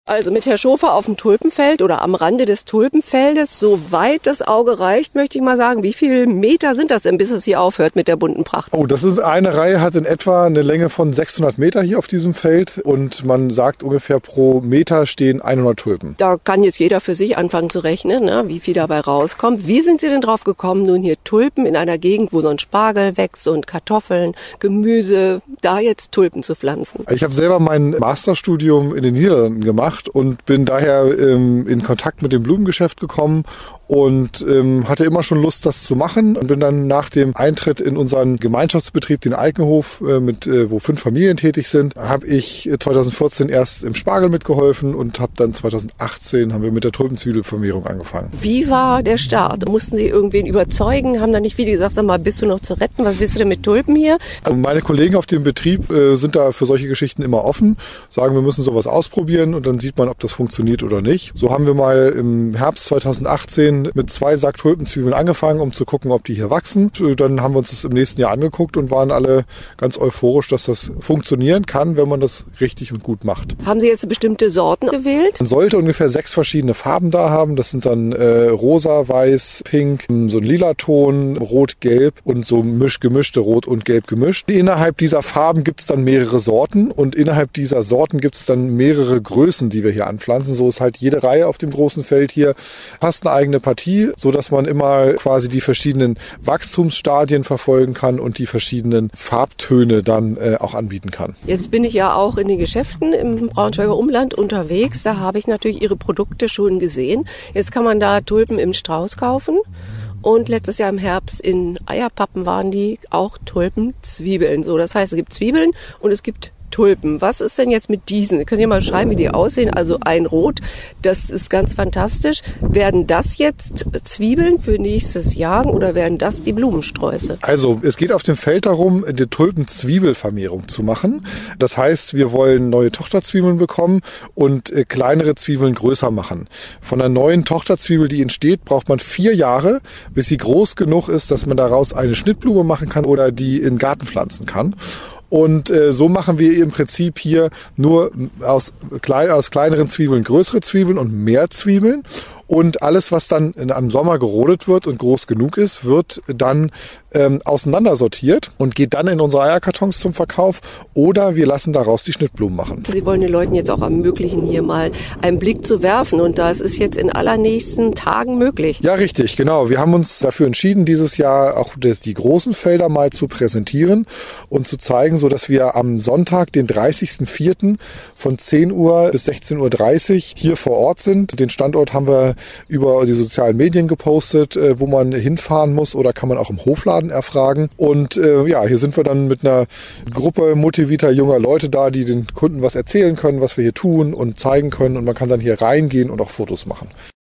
Also mit Herrn Schofer auf dem Tulpenfeld oder am Rande des Tulpenfeldes, soweit das Auge reicht, möchte ich mal sagen. Wie viele Meter sind das denn, bis es hier aufhört mit der bunten Pracht? Oh, das ist eine Reihe, hat in etwa eine Länge von 600 Meter hier auf diesem Feld und man sagt ungefähr pro Meter stehen 100 Tulpen. Da kann jetzt jeder für sich anfangen zu rechnen, ne, wie viel dabei rauskommt. Wie sind Sie denn drauf gekommen, nun hier Tulpen in einer Gegend, wo so ein Spargel wächst und Kartoffeln, Gemüse, da jetzt Tulpen zu pflanzen? Ich habe selber mein Masterstudium in den Niederlanden gemacht und bin daher in Kontakt mit dem Blumengeschäft gekommen und hatte immer schon Lust, das zu machen und bin dann nach dem Eintritt in unseren Gemeinschaftsbetrieb, den Alkenhof, wo 5 Familien tätig sind, habe ich 2014 erst im Spargel mitgeholfen und habe dann 2018 haben wir mit der Tulpenzwiebelvermehrung angefangen. Wie war der Start? Mussten Sie irgendwen überzeugen? Haben da nicht viele gesagt, sag mal, bist du noch zu retten? Was willst du denn mit Tulpen hier? Also meine Kollegen auf dem Betrieb sind da für solche Geschichten immer offen, sagen, wir müssen sowas ausprobieren und dann sieht man, ob das funktioniert oder nicht. So haben wir mal im Herbst 2018 mit 2 Sack Tulpenzwiebeln angefangen, um zu gucken, ob die hier wachsen. Dann haben wir uns das im nächsten Jahr angeguckt und waren alle ganz euphorisch, dass das funktionieren kann, wenn man das richtig und gut macht. Haben Sie jetzt bestimmte Sorten gewählt? Man sollte ungefähr 6 verschiedene Farben da haben. Das sind dann rosa, weiß, pink, so ein lila Ton, rot, gelb und so gemischte rot und gelb gemischt. Innerhalb dieser Farben gibt es dann mehrere Sorten und innerhalb dieser Sorten gibt es dann mehrere Größen, die wir hier anpflanzen. So ist halt jede Reihe auf dem großen Feld hier fast eine eigene Partie, so dass man immer quasi die verschiedenen Wachstumsstadien verfolgen kann und die verschiedenen Farbtöne dann auch anbieten kann. Jetzt bin ich ja auch in den Geschäften im Braunschweiger Umland unterwegs. Da habe ich natürlich Ihre Produkte schon gesehen. Jetzt kann man da Tulpen im Strauß kaufen. Und letztes Jahr im Herbst in Eierpappen waren die auch Tulpenzwiebeln. So, das heißt, es gibt Zwiebeln und es gibt Tulpen. Was ist denn jetzt mit diesen? Könnt ihr mal schreiben, wie die aussehen? Also ein Rot, das ist ganz fantastisch. Werden das jetzt Zwiebeln für nächstes Jahr oder werden das die Blumensträuße? Also es geht auf dem Feld darum, die Tulpenzwiebelvermehrung zu machen. Das heißt, wir wollen neue Tochterzwiebeln bekommen und kleinere Zwiebeln größer machen. Von einer neuen Tochterzwiebel, die entsteht, braucht man 4 Jahre, bis sie groß genug ist, dass man daraus eine Schnittblume machen kann oder die in den Garten pflanzen kann. Und so machen wir im Prinzip hier nur aus kleineren Zwiebeln größere Zwiebeln und mehr Zwiebeln. Und alles, was dann am Sommer gerodet wird und groß genug ist, wird dann auseinandersortiert und geht dann in unsere Eierkartons zum Verkauf oder wir lassen daraus die Schnittblumen machen. Sie wollen den Leuten jetzt auch ermöglichen, hier mal einen Blick zu werfen und das ist jetzt in allernächsten Tagen möglich. Ja, richtig, genau. Wir haben uns dafür entschieden, dieses Jahr auch die großen Felder mal zu präsentieren und zu zeigen, so dass wir am Sonntag, den 30.04. von 10 Uhr bis 16.30 Uhr hier vor Ort sind. Den Standort haben wir über die sozialen Medien gepostet, wo man hinfahren muss oder kann man auch im Hofladen erfragen. Und hier sind wir dann mit einer Gruppe motivierter junger Leute da, die den Kunden was erzählen können, was wir hier tun und zeigen können. Und man kann dann hier reingehen und auch Fotos machen.